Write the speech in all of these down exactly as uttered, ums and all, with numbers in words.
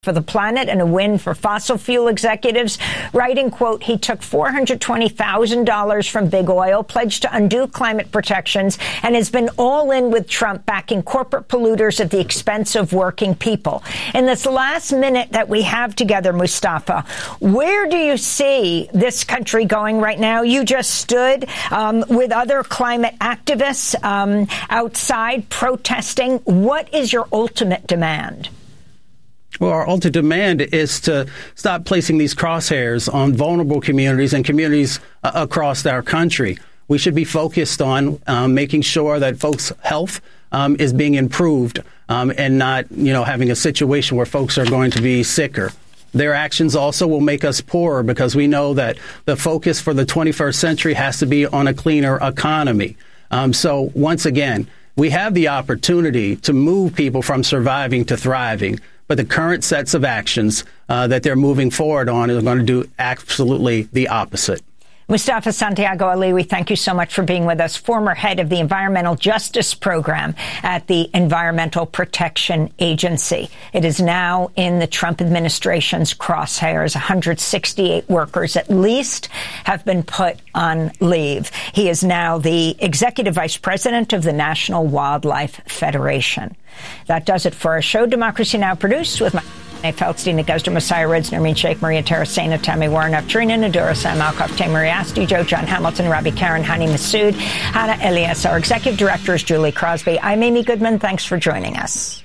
for the planet and a win for fossil fuel executives, writing, quote, he took four hundred twenty thousand dollars from big oil, pledged to undo climate protections, and has been all in with Trump, backing corporate polluters at the expense of working people. In this last minute that we have together, Mustafa, where do you see this country going right now? You just stood um, with other climate activists um, outside protesting. What is your ultimate demand? Well, our ultimate demand is to stop placing these crosshairs on vulnerable communities and communities uh, across our country. We should be focused on um, making sure that folks' health um, is being improved um, and not, you know, having a situation where folks are going to be sicker. Their actions also will make us poorer because we know that the focus for the twenty-first century has to be on a cleaner economy. Um, so once again, we have the opportunity to move people from surviving to thriving. But the current sets of actions uh, that they're moving forward on are going to do absolutely the opposite. Mustafa Santiago Ali, we thank you so much for being with us, former head of the Environmental Justice Program at the Environmental Protection Agency. It is now in the Trump administration's crosshairs. one hundred sixty-eight workers at least have been put on leave. He is now the executive vice president of the National Wildlife Federation. That does it for our show. Democracy Now! Produced with my Feldstein, Guzder, Messiah Rhodes, Nermeen Sheikh, Maria Tarasena, Tammy Warren, Trina Nadura, Sam Alcoff, Tamari Asti, Joe John Hamilton, Robbie Karen, Hani Massoud, Hannah Elias. Our executive director is Julie Crosby. I'm Amy Goodman. Thanks for joining us.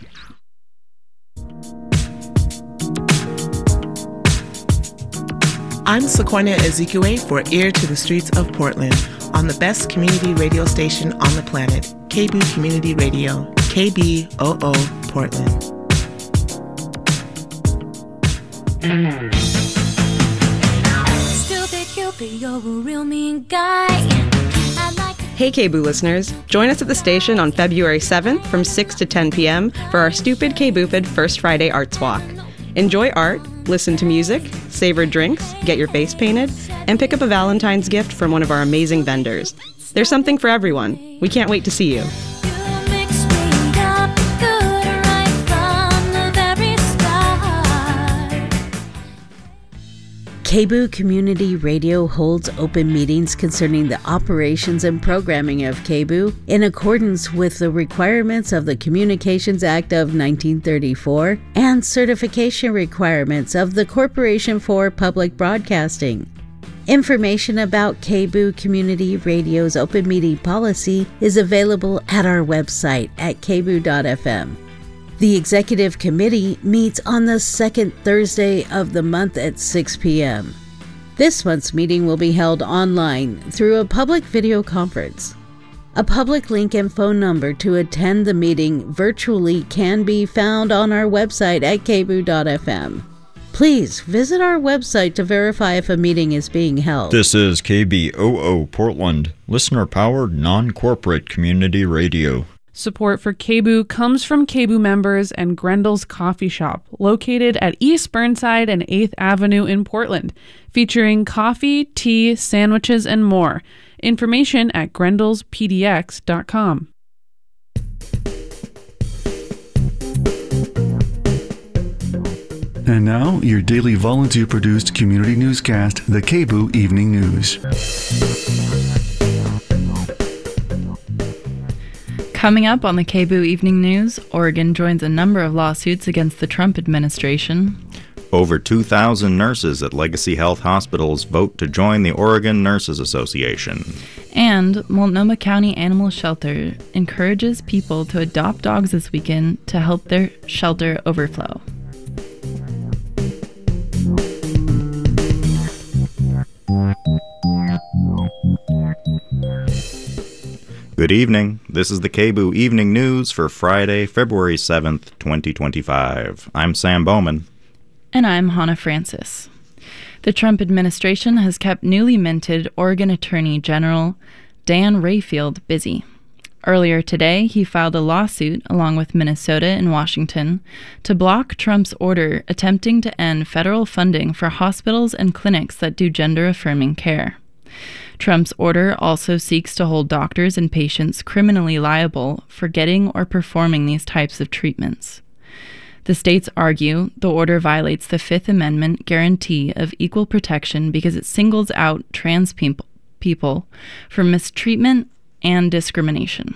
I'm Sequoia Ezekwe for Ear to the Streets of Portland on the best community radio station on the planet, K B O O Community Radio, K B O O Portland. Stupid Cupid, you're a real mean guy. Like hey K B O O listeners, join us at the station on February seventh from six to ten p.m. for our Stupid K B O O First Friday Arts Walk. Enjoy art, listen to music, savor drinks, get your face painted, and pick up a Valentine's gift from one of our amazing vendors. There's something for everyone. We can't wait to see you. K B O O Community Radio holds open meetings concerning the operations and programming of K B O O in accordance with the requirements of the Communications Act of nineteen thirty-four and certification requirements of the Corporation for Public Broadcasting. Information about K B O O Community Radio's open meeting policy is available at our website at k b o o dot f m. The Executive Committee meets on the second Thursday of the month at six p.m. This month's meeting will be held online through a public video conference. A public link and phone number to attend the meeting virtually can be found on our website at k b o o dot f m. Please visit our website to verify if a meeting is being held. This is K B O O Portland, listener-powered, non-corporate community radio. Support for K B O O comes from K B O O members and Grendel's Coffee Shop, located at East Burnside and eighth Avenue in Portland, featuring coffee, tea, sandwiches, and more. Information at grendels p d x dot com. And now, your daily volunteer-produced community newscast, the K B O O Evening News. Coming up on the K B O O Evening News, Oregon joins a number of lawsuits against the Trump administration. Over two thousand nurses at Legacy Health Hospitals vote to join the Oregon Nurses Association. And Multnomah County Animal Shelter encourages people to adopt dogs this weekend to help their shelter overflow. Good evening. This is the K B O O Evening News for Friday, February seventh, twenty twenty-five. I'm Sam Bowman. And I'm Hannah Francis. The Trump administration has kept newly minted Oregon Attorney General Dan Rayfield busy. Earlier today, he filed a lawsuit along with Minnesota and Washington to block Trump's order attempting to end federal funding for hospitals and clinics that do gender-affirming care. Trump's order also seeks to hold doctors and patients criminally liable for getting or performing these types of treatments. The states argue the order violates the Fifth Amendment guarantee of equal protection because it singles out trans people people for mistreatment and discrimination.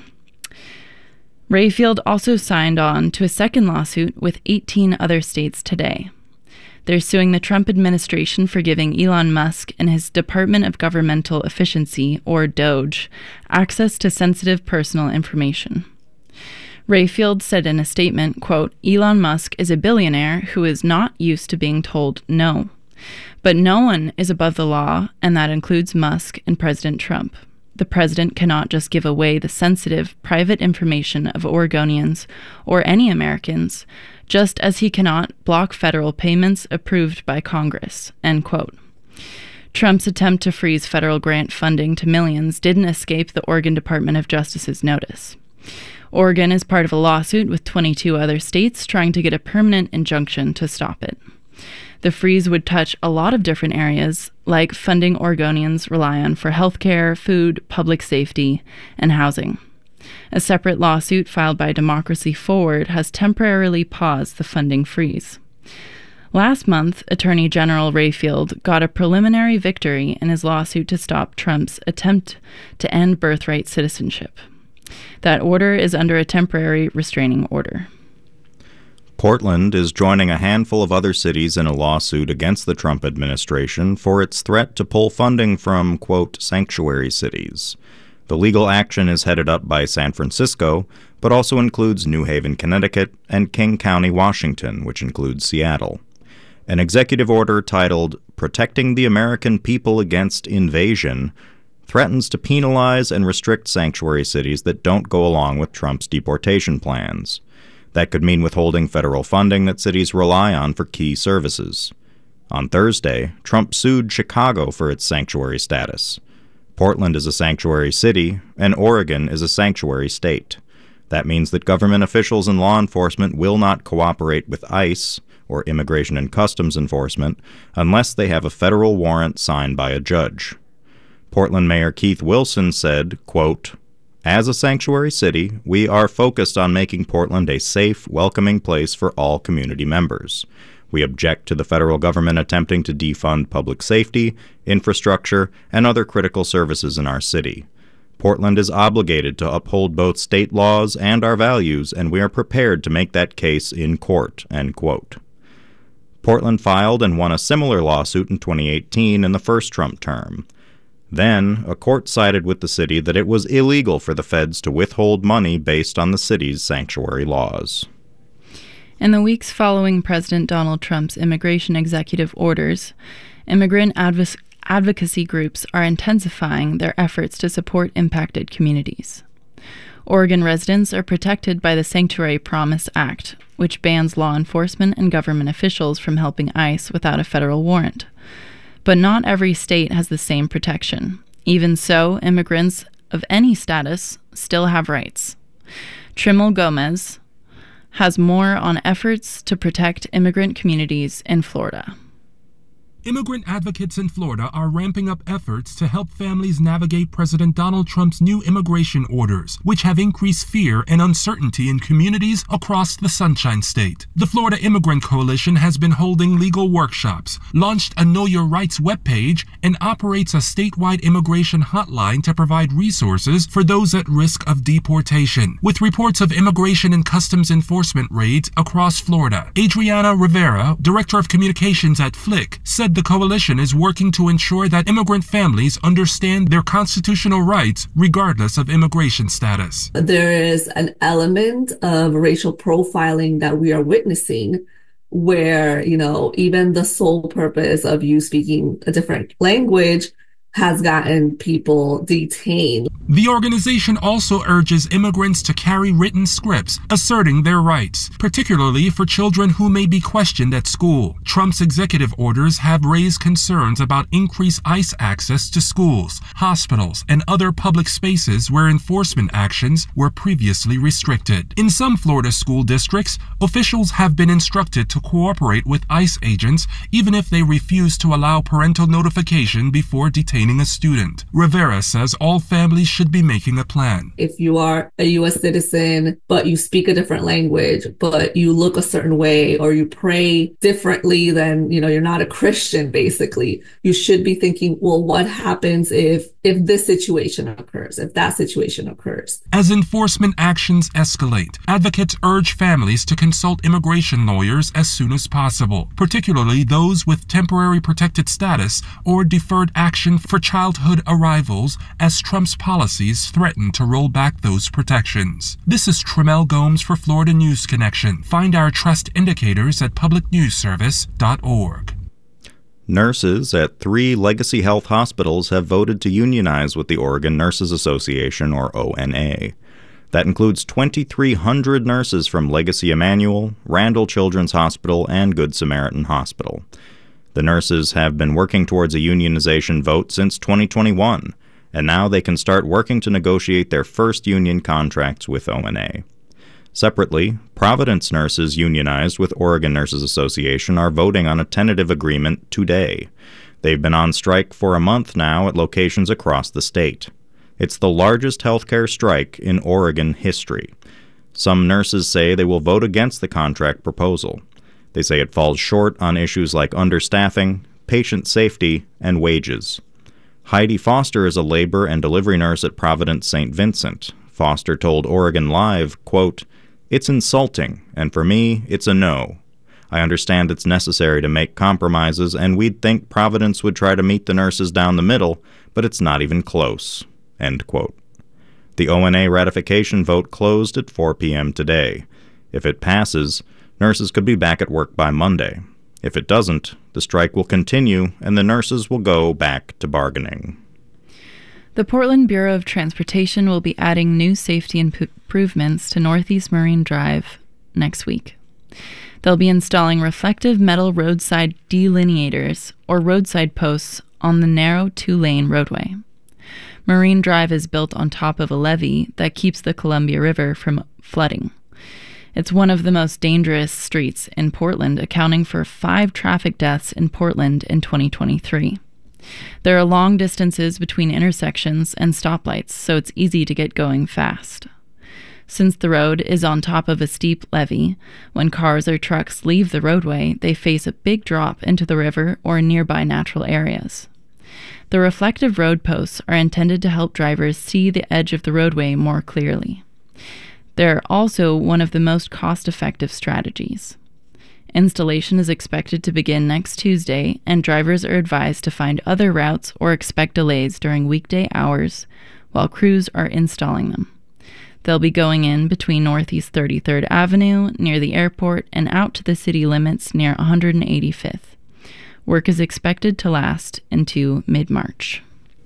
Rayfield also signed on to a second lawsuit with eighteen other states today. They're suing the Trump administration for giving Elon Musk and his Department of Governmental Efficiency, or DOGE, access to sensitive personal information. Rayfield said in a statement, quote, "Elon Musk is a billionaire who is not used to being told no. But no one is above the law, and that includes Musk and President Trump. The president cannot just give away the sensitive, private information of Oregonians or any Americans, just as he cannot block federal payments approved by Congress," end quote. Trump's attempt to freeze federal grant funding to millions didn't escape the Oregon Department of Justice's notice. Oregon is part of a lawsuit with twenty-two other states trying to get a permanent injunction to stop it. The freeze would touch a lot of different areas, like funding Oregonians rely on for healthcare, food, public safety, and housing. A separate lawsuit filed by Democracy Forward has temporarily paused the funding freeze. Last month, Attorney General Rayfield got a preliminary victory in his lawsuit to stop Trump's attempt to end birthright citizenship. That order is under a temporary restraining order. Portland is joining a handful of other cities in a lawsuit against the Trump administration for its threat to pull funding from, quote, sanctuary cities. The legal action is headed up by San Francisco, but also includes New Haven, Connecticut, and King County, Washington, which includes Seattle. An executive order titled Protecting the American People Against Invasion threatens to penalize and restrict sanctuary cities that don't go along with Trump's deportation plans. That could mean withholding federal funding that cities rely on for key services. On Thursday, Trump sued Chicago for its sanctuary status. Portland is a sanctuary city, and Oregon is a sanctuary state. That means that government officials and law enforcement will not cooperate with ICE, or Immigration and Customs Enforcement, unless they have a federal warrant signed by a judge. Portland Mayor Keith Wilson said, quote, "As a sanctuary city, we are focused on making Portland a safe, welcoming place for all community members. We object to the federal government attempting to defund public safety, infrastructure, and other critical services in our city. Portland is obligated to uphold both state laws and our values, and we are prepared to make that case in court," end quote. Portland filed and won a similar lawsuit in twenty eighteen in the first Trump term. Then, a court sided with the city that it was illegal for the feds to withhold money based on the city's sanctuary laws. In the weeks following President Donald Trump's immigration executive orders, immigrant adv- advocacy groups are intensifying their efforts to support impacted communities. Oregon residents are protected by the Sanctuary Promise Act, which bans law enforcement and government officials from helping ICE without a federal warrant. But not every state has the same protection. Even so, immigrants of any status still have rights. Trimel Gomez has more on efforts to protect immigrant communities in Florida. Immigrant advocates in Florida are ramping up efforts to help families navigate President Donald Trump's new immigration orders, which have increased fear and uncertainty in communities across the Sunshine State. The Florida Immigrant Coalition has been holding legal workshops, launched a Know Your Rights webpage, and operates a statewide immigration hotline to provide resources for those at risk of deportation. With reports of immigration and customs enforcement raids across Florida, Adriana Rivera, Director of Communications at Flick, said the coalition is working to ensure that immigrant families understand their constitutional rights regardless of immigration status. There is an element of racial profiling that we are witnessing where, you know, even the sole purpose of you speaking a different language has gotten people detained. The organization also urges immigrants to carry written scripts asserting their rights, particularly for children who may be questioned at school. Trump's executive orders have raised concerns about increased ICE access to schools, hospitals, and other public spaces where enforcement actions were previously restricted. In some Florida school districts, officials have been instructed to cooperate with ICE agents even if they refuse to allow parental notification before detention. entertaining a student. Rivera says all families should be making a plan. If you are a U S citizen, but you speak a different language, but you look a certain way, or you pray differently than, you know, you're not a Christian, basically, you should be thinking, well, what happens if, if this situation occurs, if that situation occurs? As enforcement actions escalate, advocates urge families to consult immigration lawyers as soon as possible, particularly those with temporary protected status or deferred action for childhood arrivals, as Trump's policies threaten to roll back those protections. This is Tremel Gomes for Florida News Connection. Find our trust indicators at public news service dot org. Nurses at three Legacy Health hospitals have voted to unionize with the Oregon Nurses Association, or O N A. That includes twenty-three hundred nurses from Legacy Emmanuel, Randall Children's Hospital, and Good Samaritan Hospital. The nurses have been working towards a unionization vote since twenty twenty-one, and now they can start working to negotiate their first union contracts with O N A. Separately, Providence nurses unionized with Oregon Nurses Association are voting on a tentative agreement today. They've been on strike for a month now at locations across the state. It's the largest healthcare strike in Oregon history. Some nurses say they will vote against the contract proposal. They say it falls short on issues like understaffing, patient safety, and wages. Heidi Foster is a labor and delivery nurse at Providence Saint Vincent. Foster told Oregon Live, quote, "It's insulting, and for me, it's a no. I understand it's necessary to make compromises, and we'd think Providence would try to meet the nurses down the middle, but it's not even close." End quote. The O N A ratification vote closed at four p.m. today. If it passes, nurses could be back at work by Monday. If it doesn't, the strike will continue, and the nurses will go back to bargaining. The Portland Bureau of Transportation will be adding new safety improvements to Northeast Marine Drive next week. They'll be installing reflective metal roadside delineators, or roadside posts, on the narrow two-lane roadway. Marine Drive is built on top of a levee that keeps the Columbia River from flooding. It's one of the most dangerous streets in Portland, accounting for five traffic deaths in Portland in twenty twenty-three. There are long distances between intersections and stoplights, so it's easy to get going fast. Since the road is on top of a steep levee, when cars or trucks leave the roadway, they face a big drop into the river or nearby natural areas. The reflective road posts are intended to help drivers see the edge of the roadway more clearly. They're also one of the most cost-effective strategies. Installation is expected to begin next Tuesday, and drivers are advised to find other routes or expect delays during weekday hours while crews are installing them. They'll be going in between Northeast thirty-third Avenue, near the airport, and out to the city limits near one hundred eighty-fifth. Work is expected to last into mid-March.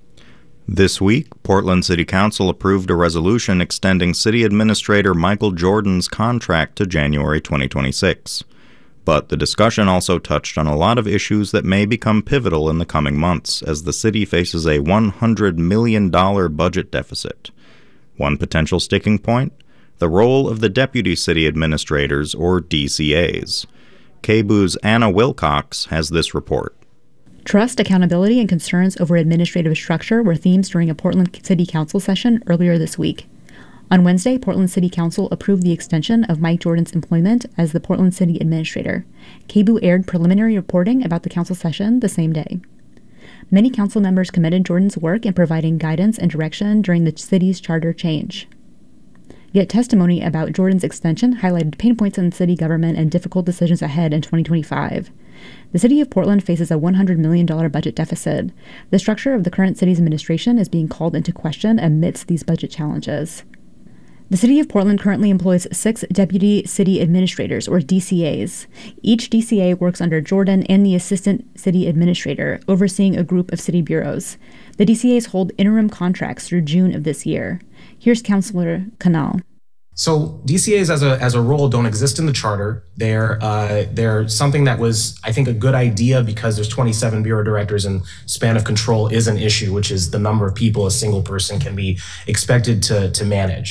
This week, Portland City Council approved a resolution extending City Administrator Michael Jordan's contract to January twenty twenty-six. But the discussion also touched on a lot of issues that may become pivotal in the coming months as the city faces a one hundred million dollars budget deficit. One potential sticking point? The role of the Deputy City Administrators, or D C As. K B U's Anna Wilcox has this report. Trust, accountability, and concerns over administrative structure were themes during a Portland City Council session earlier this week. On Wednesday, Portland City Council approved the extension of Mike Jordan's employment as the Portland City Administrator. K B U aired preliminary reporting about the council session the same day. Many council members commended Jordan's work in providing guidance and direction during the city's charter change. Yet testimony about Jordan's extension highlighted pain points in city government and difficult decisions ahead in twenty twenty-five. The city of Portland faces a one hundred million dollars budget deficit. The structure of the current city's administration is being called into question amidst these budget challenges. The City of Portland currently employs six Deputy City Administrators, or D C As. Each D C A works under Jordan and the Assistant City Administrator, overseeing a group of city bureaus. The D C As hold interim contracts through June of this year. Here's Councilor Canal. So D C As as a as a role don't exist in the charter. They're uh, they're something that was, I think, a good idea because there's twenty-seven bureau directors and span of control is an issue, which is the number of people a single person can be expected to to manage.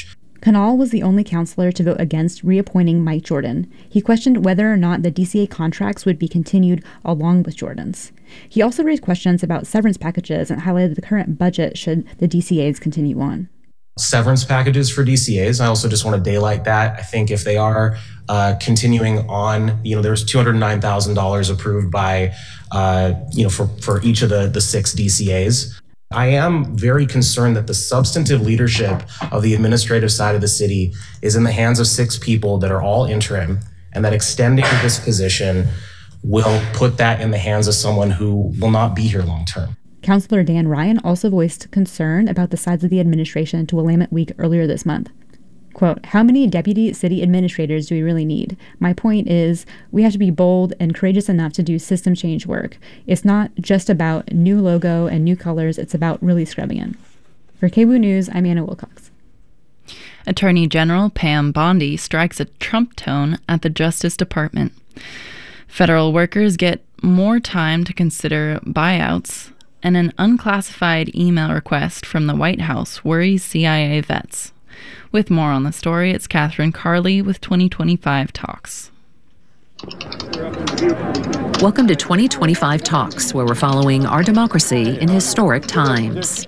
Kanal was the only counselor to vote against reappointing Mike Jordan. He questioned whether or not the D C A contracts would be continued along with Jordan's. He also raised questions about severance packages and highlighted the current budget should the D C As continue on. Severance packages for D C As. I also just want to daylight that. I think if they are uh, continuing on, you know, there's two hundred nine thousand dollars approved by, uh, you know, for, for each of the, the six D C As. I am very concerned that the substantive leadership of the administrative side of the city is in the hands of six people that are all interim, and that extending this position will put that in the hands of someone who will not be here long term. Councilor Dan Ryan also voiced concern about the sides of the administration to Willamette Week earlier this month. Quote, how many deputy city administrators do we really need? My point is, we have to be bold and courageous enough to do system change work. It's not just about new logo and new colors, it's about really scrubbing it. For K B O O News, I'm Anna Wilcox. Attorney General Pam Bondi strikes a Trump tone at the Justice Department. Federal workers get more time to consider buyouts, and an unclassified email request from the White House worries C I A vets. With more on the story, it's Catherine Carley with twenty twenty-five Talks. Welcome to twenty twenty-five Talks, where we're following our democracy in historic times.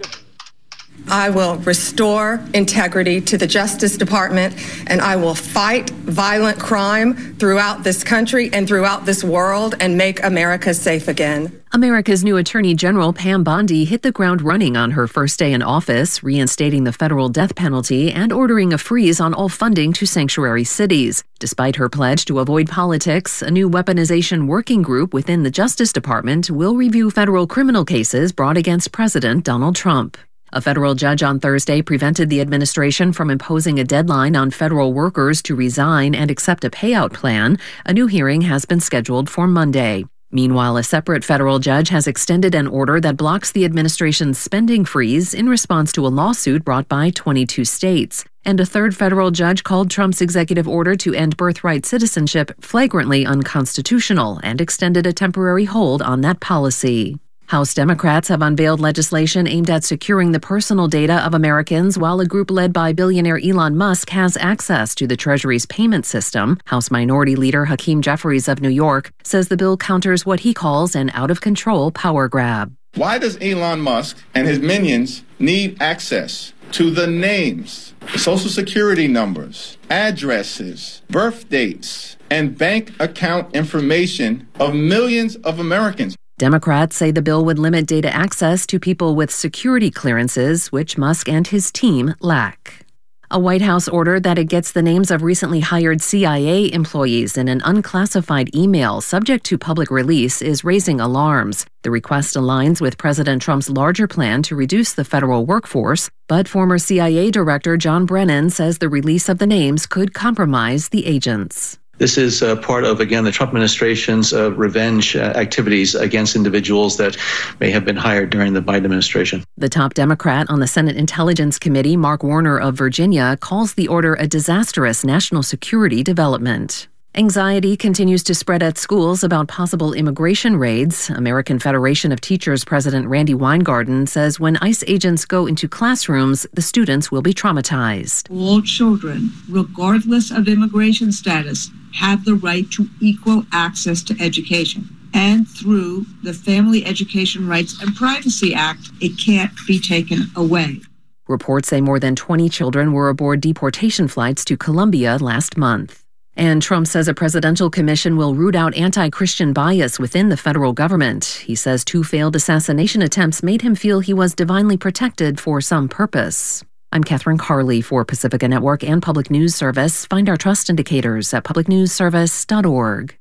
I will restore integrity to the Justice Department, and I will fight violent crime throughout this country and throughout this world and make America safe again. America's new Attorney General Pam Bondi hit the ground running on her first day in office, reinstating the federal death penalty and ordering a freeze on all funding to sanctuary cities. Despite her pledge to avoid politics, a new weaponization working group within the Justice Department will review federal criminal cases brought against President Donald Trump. A federal judge on Thursday prevented the administration from imposing a deadline on federal workers to resign and accept a payout plan. A new hearing has been scheduled for Monday. Meanwhile, a separate federal judge has extended an order that blocks the administration's spending freeze in response to a lawsuit brought by twenty-two states. And a third federal judge called Trump's executive order to end birthright citizenship flagrantly unconstitutional and extended a temporary hold on that policy. House Democrats have unveiled legislation aimed at securing the personal data of Americans, while a group led by billionaire Elon Musk has access to the Treasury's payment system. House Minority Leader Hakeem Jeffries of New York says the bill counters what he calls an out-of-control power grab. Why does Elon Musk and his minions need access to the names, social security numbers, addresses, birth dates, and bank account information of millions of Americans? Democrats say the bill would limit data access to people with security clearances, which Musk and his team lack. A White House order that it gets the names of recently hired C I A employees in an unclassified email subject to public release is raising alarms. The request aligns with President Trump's larger plan to reduce the federal workforce, but former C I A Director John Brennan says the release of the names could compromise the agents. This is uh, part of, again, the Trump administration's uh, revenge uh, activities against individuals that may have been hired during the Biden administration. The top Democrat on the Senate Intelligence Committee, Mark Warner of Virginia, calls the order a disastrous national security development. Anxiety continues to spread at schools about possible immigration raids. American Federation of Teachers President Randy Weingarten says when ICE agents go into classrooms, the students will be traumatized. All children, regardless of immigration status, have the right to equal access to education. And through the Family Education Rights and Privacy Act, it can't be taken away. Reports say more than twenty children were aboard deportation flights to Colombia last month. And Trump says a presidential commission will root out anti-Christian bias within the federal government. He says two failed assassination attempts made him feel he was divinely protected for some purpose. I'm Catherine Carley for Pacifica Network and Public News Service. Find our trust indicators at public news service dot org.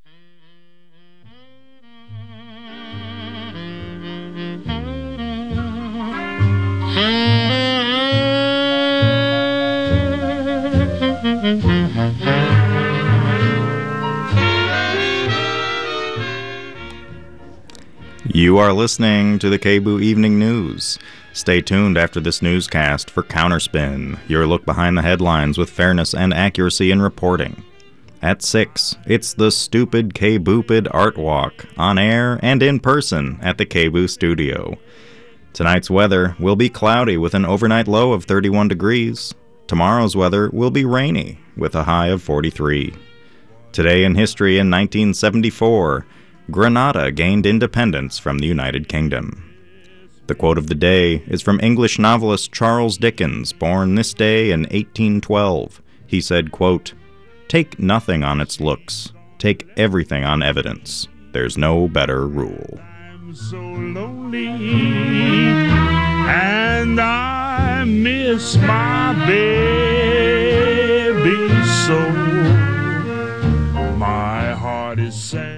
You are listening to the K B O O Evening News. Stay tuned after this newscast for Counterspin, your look behind the headlines with fairness and accuracy in reporting. At six, it's the Stupid K B O O P I D Art Walk, on air and in person at the K B O O studio. Tonight's weather will be cloudy with an overnight low of thirty-one degrees. Tomorrow's weather will be rainy, with a high of forty-three. Today in history in nineteen seventy-four, Grenada gained independence from the United Kingdom. The quote of the day is from English novelist Charles Dickens, born this day in eighteen twelve. He said, quote, "Take nothing on its looks. Take everything on evidence. There's no better rule." I'm so lonely, and I miss my baby so. My heart is sad.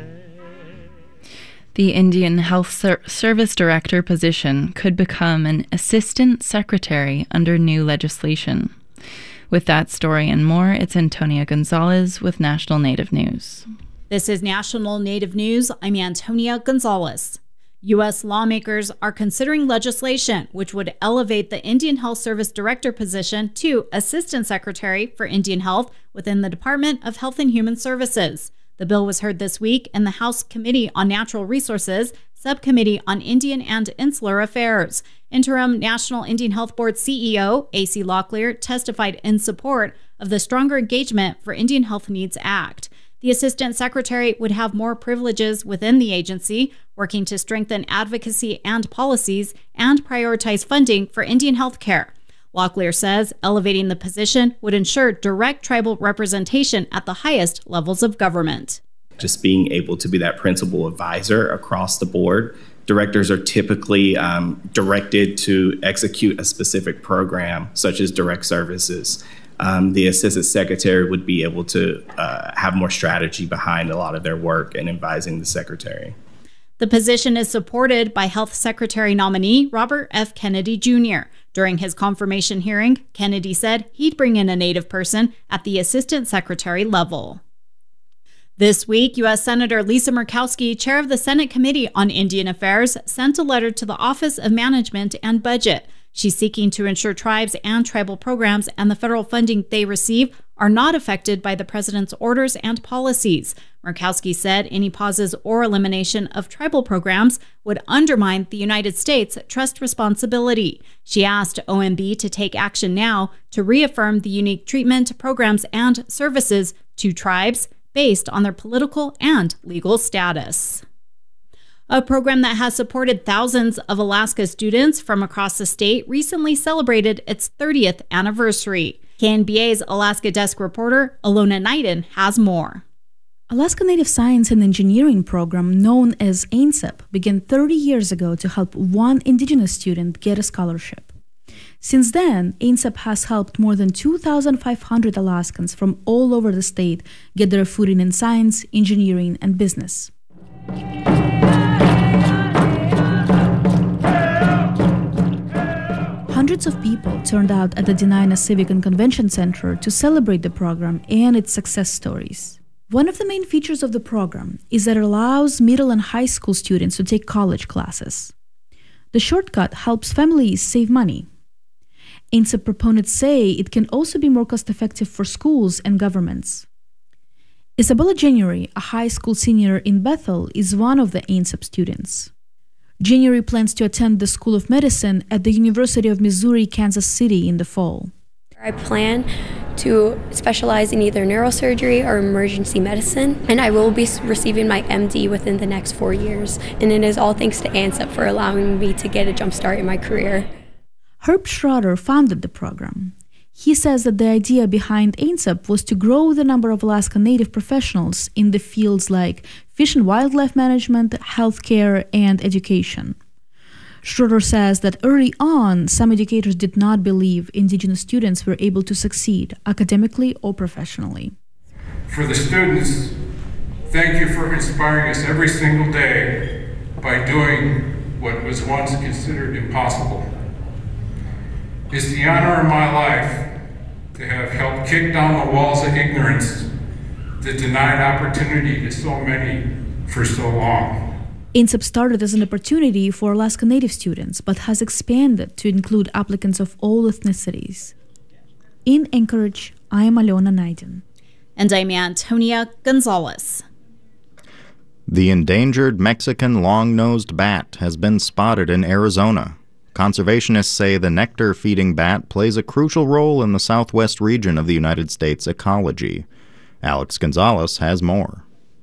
The Indian Health Ser- Service Director position could become an assistant secretary under new legislation. With that story and more, it's Antonia Gonzalez with National Native News. This is National Native News. I'm Antonia Gonzalez. U S lawmakers are considering legislation which would elevate the Indian Health Service Director position to Assistant Secretary for Indian Health within the Department of Health and Human Services. The bill was heard this week in the House Committee on Natural Resources, Subcommittee on Indian and Insular Affairs. Interim National Indian Health Board C E O A C Locklear testified in support of the Stronger Engagement for Indian Health Needs Act. The Assistant Secretary would have more privileges within the agency, working to strengthen advocacy and policies and prioritize funding for Indian health care. Locklear says elevating the position would ensure direct tribal representation at the highest levels of government. Just being able to be that principal advisor across the board. Directors are typically um, directed to execute a specific program, such as direct services. Um, the assistant secretary would be able to uh, have more strategy behind a lot of their work and advising the secretary. The position is supported by Health Secretary nominee Robert F. Kennedy Junior During his confirmation hearing, Kennedy said he'd bring in a Native person at the Assistant Secretary level. This week, U S Senator Lisa Murkowski, chair of the Senate Committee on Indian Affairs, sent a letter to the Office of Management and Budget. She's seeking to ensure tribes and tribal programs and the federal funding they receive are not affected by the president's orders and policies. Murkowski said any pauses or elimination of tribal programs would undermine the United States' trust responsibility. She asked O M B to take action now to reaffirm the unique treatment, programs, and services to tribes based on their political and legal status. A program that has supported thousands of Alaska students from across the state recently celebrated its thirtieth anniversary. K N B A's Alaska desk reporter Alona Knighton has more. Alaska Native Science and Engineering program known as A N S E P began thirty years ago to help one Indigenous student get a scholarship. Since then, A N S E P has helped more than two thousand five hundred Alaskans from all over the state get their footing in science, engineering, and business. Hundreds of people turned out at the Dena'ina Civic and Convention Center to celebrate the program and its success stories. One of the main features of the program is that it allows middle and high school students to take college classes. The shortcut helps families save money. A N S E P proponents say it can also be more cost-effective for schools and governments. Isabella January, a high school senior in Bethel, is one of the A N S E P students. January plans to attend the School of Medicine at the University of Missouri, Kansas City in the fall. I plan to specialize in either neurosurgery or emergency medicine, and I will be receiving my M D within the next four years. And it is all thanks to A N S E P for allowing me to get a jump start in my career. Herb Schroeder founded the program. He says that the idea behind A N S E P was to grow the number of Alaska Native professionals in the fields like fish and wildlife management, healthcare, and education. Schroeder says that early on, some educators did not believe Indigenous students were able to succeed academically or professionally. For the students, thank you for inspiring us every single day by doing what was once considered impossible. It's the honor of my life to have helped kick down the walls of ignorance that denied opportunity to so many for so long. A N S E P started as an opportunity for Alaska Native students, but has expanded to include applicants of all ethnicities. In Anchorage, I am Alona Knighton. And I'm Antonia Gonzalez. The endangered Mexican long-nosed bat has been spotted in Arizona. Conservationists say the nectar-feeding bat plays a crucial role in the southwest region of the United States ecology. Alex Gonzalez has more.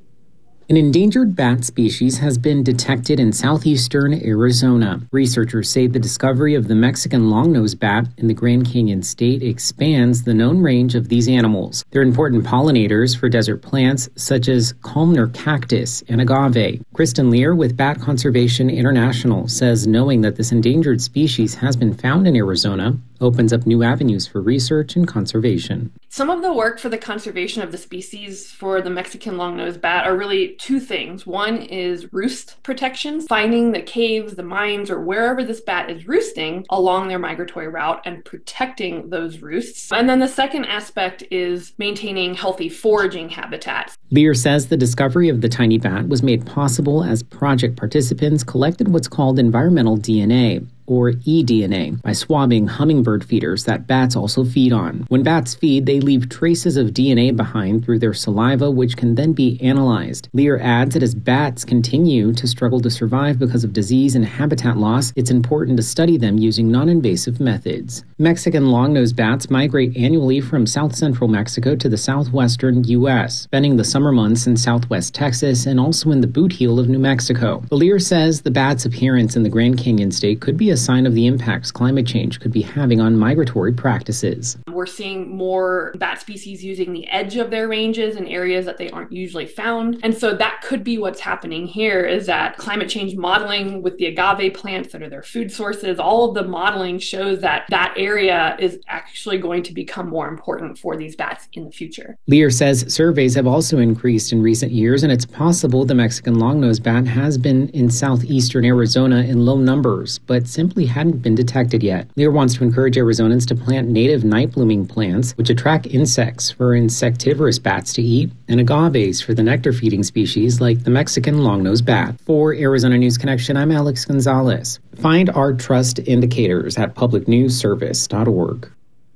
An endangered bat species has been detected in southeastern Arizona. Researchers say the discovery of the Mexican longnose bat in the Grand Canyon state expands the known range of these animals. They're important pollinators for desert plants such as columnar cactus and agave. Kristen Lear with Bat Conservation International says knowing that this endangered species has been found in Arizona opens up new avenues for research and conservation. Some of the work for the conservation of the species for the Mexican longnose bat are really two things. One is roost protection, finding the caves, the mines, or wherever this bat is roosting along their migratory route and protecting those roosts. And then the second aspect is maintaining healthy foraging habitats. Lear says the discovery of the tiny bat was made possible as project participants collected what's called environmental D N A, or e D N A, by swabbing hummingbird feeders that bats also feed on. When bats feed, they leave traces of D N A behind through their saliva, which can then be analyzed. Lear adds that as bats continue to struggle to survive because of disease and habitat loss, it's important to study them using non-invasive methods. Mexican longnose bats migrate annually from south-central Mexico to the southwestern U S, spending the summer months in southwest Texas and also in the boot heel of New Mexico. Lear says the bat's appearance in the Grand Canyon state could be a sign of the impacts climate change could be having on migratory practices. We're seeing more bat species using the edge of their ranges in areas that they aren't usually found. And so that could be what's happening here, is that climate change modeling with the agave plants that are their food sources, all of the modeling shows that that area is actually going to become more important for these bats in the future. Lear says surveys have also increased in recent years, and it's possible the Mexican longnose bat has been in southeastern Arizona in low numbers, but simply hadn't been detected yet. Lear wants to encourage Arizonans to plant native night-blooming plants, which attract insects for insectivorous bats to eat, and agaves for the nectar-feeding species like the Mexican longnose bat. For Arizona News Connection, I'm Alex Gonzalez. Find our trust indicators at public news service dot org.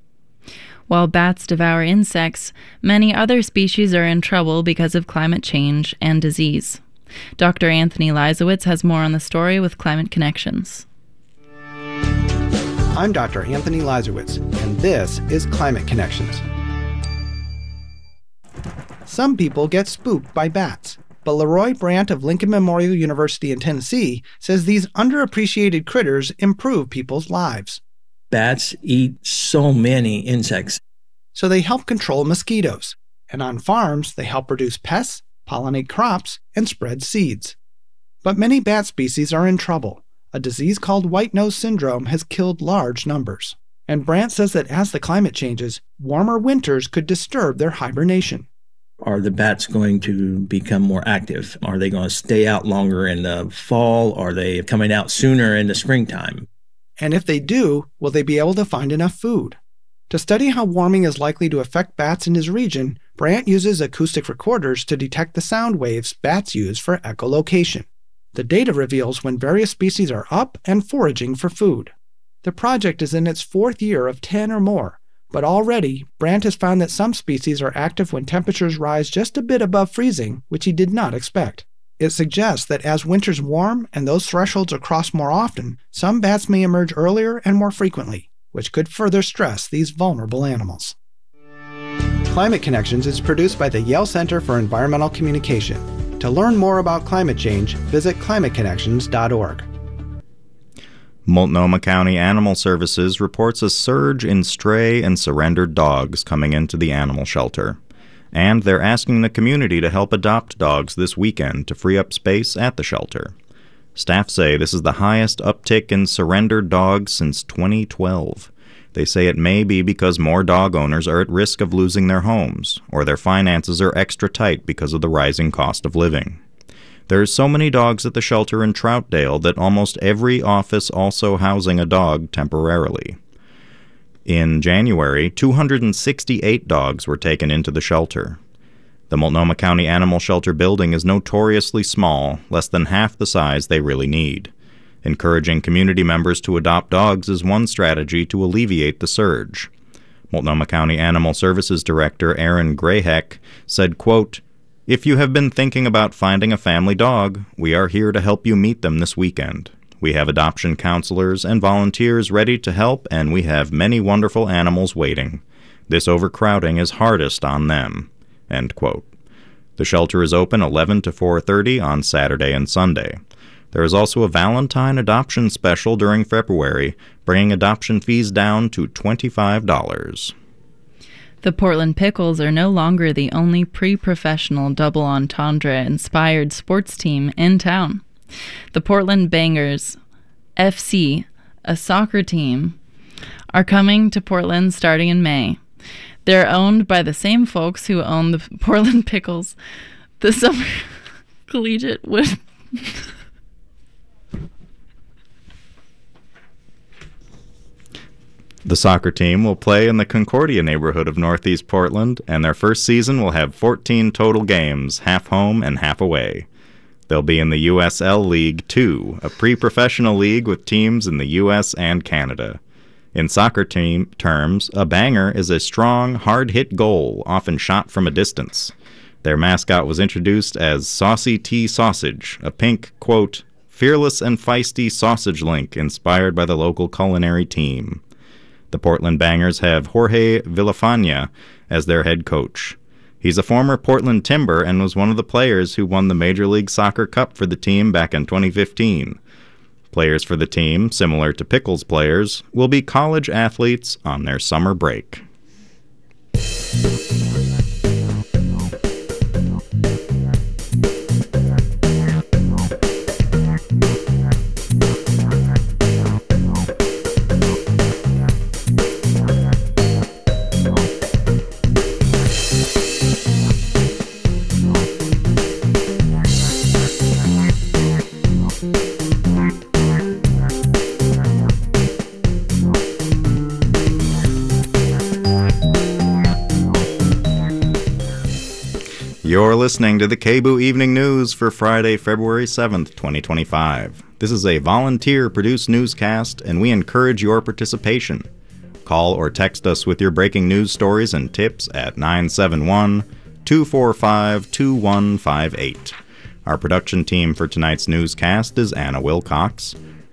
While bats devour insects, many other species are in trouble because of climate change and disease. Doctor Anthony Leisowitz has more on the story with Climate Connections. I'm Doctor Anthony Leisowitz, and this is Climate Connections. Some people get spooked by bats, but Leroy Brandt of Lincoln Memorial University in Tennessee says these underappreciated critters improve people's lives. Bats eat so many insects. So they help control mosquitoes, and on farms they help reduce pests, pollinate crops, and spread seeds. But many bat species are in trouble. A disease called white nose syndrome has killed large numbers. And Brandt says that as the climate changes, warmer winters could disturb their hibernation. Are the bats going to become more active? Are they going to stay out longer in the fall? Are they coming out sooner in the springtime? And if they do, will they be able to find enough food? To study how warming is likely to affect bats in his region, Brandt uses acoustic recorders to detect the sound waves bats use for echolocation. The data reveals when various species are up and foraging for food. The project is in its fourth year of ten or more, but already Brandt has found that some species are active when temperatures rise just a bit above freezing, which he did not expect. It suggests that as winters warm and those thresholds are crossed more often, some bats may emerge earlier and more frequently, which could further stress these vulnerable animals. Climate Connections is produced by the Yale Center for Environmental Communication. To learn more about climate change, visit climate connections dot org. Multnomah County Animal Services reports a surge in stray and surrendered dogs coming into the animal shelter. And they're asking the community to help adopt dogs this weekend to free up space at the shelter. Staff say this is the highest uptick in surrendered dogs since twenty twelve. They say it may be because more dog owners are at risk of losing their homes, or their finances are extra tight because of the rising cost of living. There are so many dogs at the shelter in Troutdale that almost every office also housing a dog temporarily. In January, two hundred sixty-eight dogs were taken into the shelter. The Multnomah County Animal Shelter building is notoriously small, less than half the size they really need. Encouraging community members to adopt dogs is one strategy to alleviate the surge. Multnomah County Animal Services Director Aaron Grayheck said, quote, "If you have been thinking about finding a family dog, we are here to help you meet them this weekend. We have adoption counselors and volunteers ready to help, and we have many wonderful animals waiting. This overcrowding is hardest on them." End quote. The shelter is open eleven to four thirty on Saturday and Sunday. There is also a Valentine adoption special during February, bringing adoption fees down to twenty-five dollars. The Portland Pickles are no longer the only pre-professional double entendre-inspired sports team in town. The Portland Bangers F C, a soccer team, are coming to Portland starting in May. They're owned by the same folks who own the Portland Pickles. The Summer Collegiate would... The soccer team will play in the Concordia neighborhood of Northeast Portland, and their first season will have fourteen total games, half home and half away. They'll be in the U S L League two, a pre-professional league with teams in the U S and Canada. In soccer team terms, a banger is a strong, hard-hit goal, often shot from a distance. Their mascot was introduced as Saucy T Sausage, a pink, quote, fearless and feisty sausage link inspired by the local culinary team. The Portland Bangers have Jorge Villafaña as their head coach. He's a former Portland Timber and was one of the players who won the Major League Soccer Cup for the team back in twenty fifteen. Players for the team, similar to Pickles players, will be college athletes on their summer break. You're listening to the K B O O Evening News for Friday, February seventh, twenty twenty-five. This is a volunteer-produced newscast, and we encourage your participation. Call or text us with your breaking news stories and tips at nine seven one, two four five, two one five eight. Our production team for tonight's newscast is Anna Wilcox.